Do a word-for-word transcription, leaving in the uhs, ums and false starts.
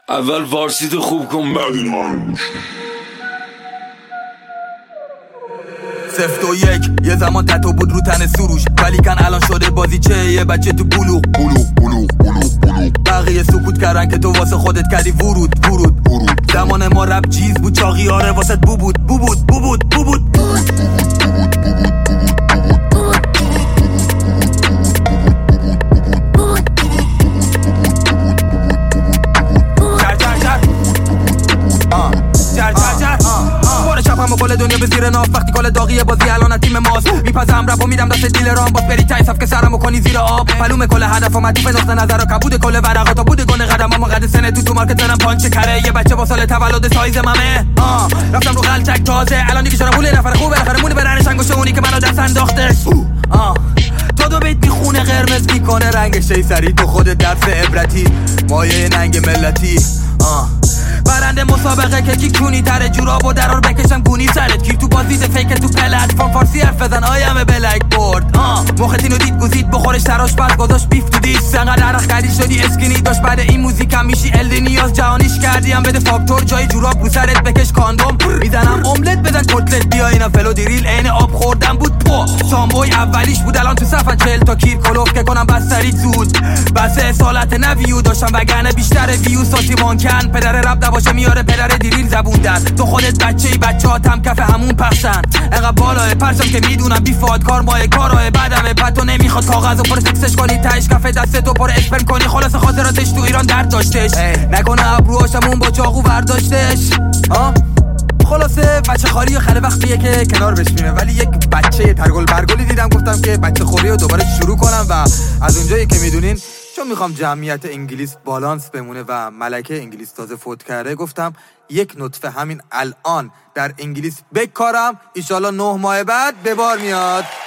اول فارسی تو خوب کن بعد سفت و یک یه زمان تتو بود رو تن سروش، ولی کن الان شده بازی چه یه بچه تو بلوغ بلوغ بلوغ بلوغ بلوغ. بقیه سکوت کردن که تو واسه خودت کردی ورود ورود ورود. زمان ما رپ چیز بود، چاقی آره واسه بو بود بو بود بو بود بو بود بو بود. همه کل دنیا به زیر ناف، وقتی کل داغیه بازی الان تیم ماست. میپزم رپ و میدم دست دیلرام، باز بری تای صف که سرمو کنی زیر آب. معلومه کل هدف و مدوف نقطه نظر و کبود کل ورقا تا بود گونه قدم اما قد سنه تو تو مارکت زنم پانچ کره. یه بچه با سال تولد سایز ممه آه رفتم رو غلطک تازه، الان دیگه شدم پول نفر خوبه بالاخره مونی برنش انگوشه اونی که منو دست انداختش. آه تو دو بیت میخونه قرمز میکنه رنگش ای سری تو خود درس عبرتی مایه ننگ ملتی. آه برنده مسابقه که کی کونی تره جوراب و درار بکشم گونی سرت کیر تو بازیده فیک تو پلتفرم فارسی حرف بزن آیم بلک بورد. آه مختینو دید گزید بخورش تراش بعد گذاشت بیف تو دیش انقدر عرق کردی شدی اسکینی داشت بعد این موزیکم میشی الدی نیاز جهانیش کردیم بده فاکتور جای جوراب رو سرت بکش کاندوم میزنم املت بزن کتلت بیا اینا فلو دیریل عین آب خوردم بود پو سامبوی اولیش بود الان تو صفن چهل تا کیر کلوف که کنم بستری زود بس اصالت نویو داشتم وگرنه بیشتر ویو ساسی مانکن پدر رب باشه میاره پدر دیریل زبون در تو خودت بچه‌ای بچه‌هات هم کف همون پخشن انقدر بالاه پرشم که میدونم بیفاد کار ماه کارای بعدمه بعد تو نمیخواد کاغذ و پر سکسش کنی تهش کف دستتو پر اسپرم کنی خلاص خاطراتش تو ایران درد داشتش نکنه ابروهاشمون با چاقو برداشتش. ها خلاصه بچه خالی و خله وقتیه که کنار بشینه، ولی یک بچه ترگل برگلی دیدم گفتم که بچه خوری رو دوباره شروع کنم و از اونجایی که میدونین چون میخوام جمعیت انگلیس بالانس بمونه و ملکه انگلیس تازه فوت کرده گفتم یک نطفه همین الان در انگلیس بکارم، ایشالا نه ماه بعد به بار میاد.